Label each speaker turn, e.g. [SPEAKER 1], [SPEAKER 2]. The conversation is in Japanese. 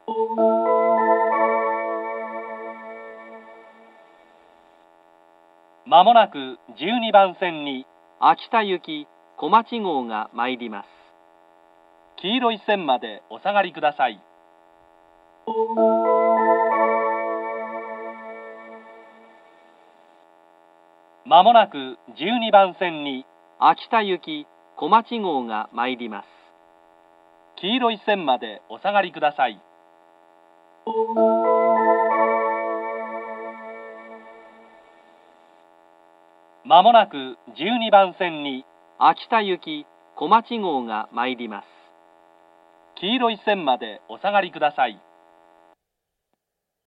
[SPEAKER 1] まもなく12番線に秋田行き小町号が参ります。黄色い線までお下がりください。まもなく12番線に秋田行き小町号が参ります。黄色い線までお下がりください。まもなく12番線に秋田行き小町号が参ります。黄色い線までお下がりください。